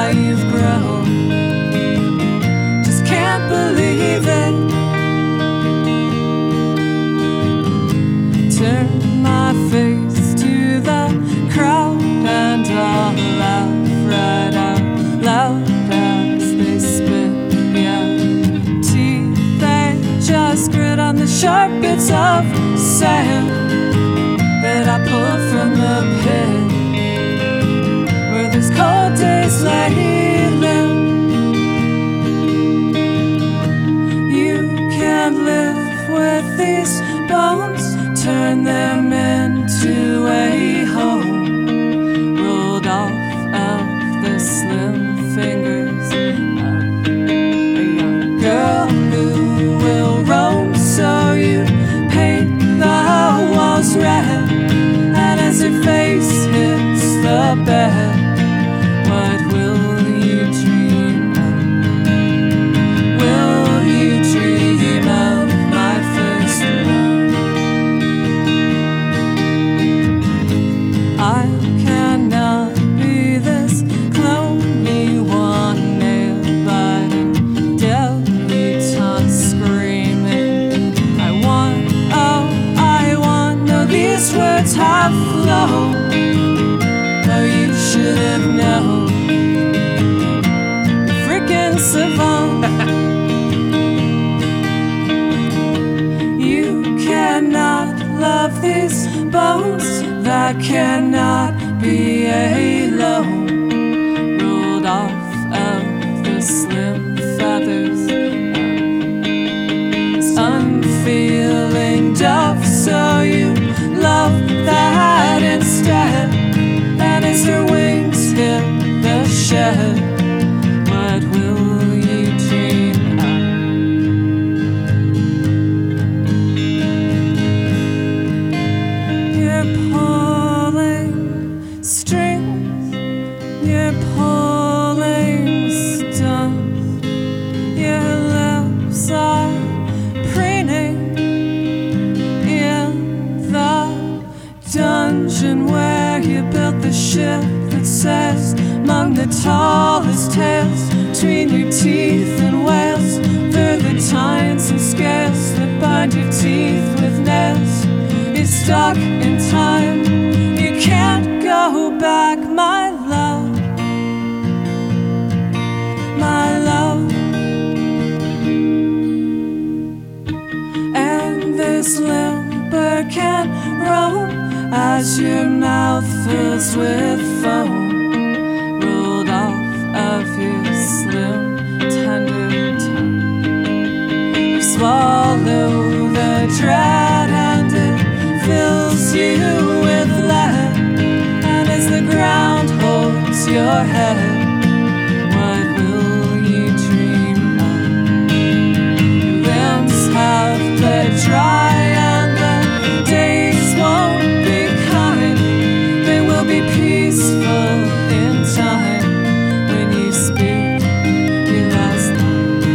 how you've grown. Just can't believe it. Turn my face to the crowd and I'll laugh right out loud as they spit. Yeah, teeth they just grit on the sharp bits of sand that I pull from the pit where these cold days lay limp. You can't live with these bones, turn them into a home rolled off of the slim fingers of a young girl who will roam. So you paint the walls red, and as her face hits the bed, what will you dream of? Will you dream of my first love? I cannot be this clone you want, nail-biting, debutante screaming. I want, oh, I want, no, these words have flown. Oh, you should have known. Freaking savant. You cannot love these bones that cannot be alone, rolled off of the slim feathers of this unfeeling dove. So you love that instead, and as her wings hit the shed, what will you dream of? You're pulling strings, you're pulling stuff, your lips are preening in the dungeon where you built the ship that says among the tallest tales, between your teeth and whales, through the tines and scales that bind your teeth with nails. You're stuck in time, you can't go back, my love, my love. And this limber can roam as your mouth fills with foam, rolled off of your slim, tender tongue. You swallow the dread and it fills you with lead, and as the ground holds your head, what will you dream of? Your limbs have bled dry and the days won't be kind. They will be peaceful in time when you speak your last line.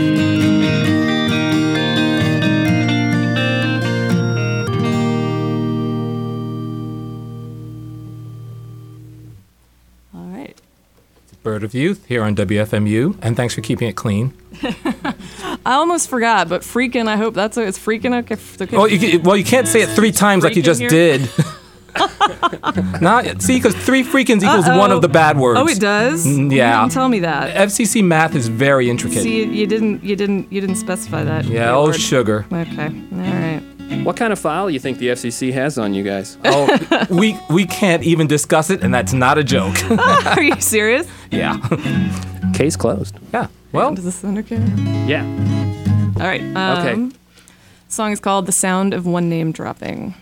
All right. Bird of Youth here on WFMU, and thanks for keeping it clean. I almost forgot, but freaking, I hope that's it's freaking. Okay. Well, you can't say it 3 times like you just Freaking did. See, because 3 freakins equals one of the bad words. Oh, it does? Yeah. You didn't tell me that. FCC math is very intricate. See, you didn't specify that. Yeah, oh, word. sugar. Okay. All right. What kind of file you think the FCC has on you guys? Oh, we can't even discuss it, and that's not a joke. Are you serious? Yeah. Case closed. Yeah. Well, Does this sound okay? Yeah. All right. Okay. Song is called "The Sound of One Name Dropping."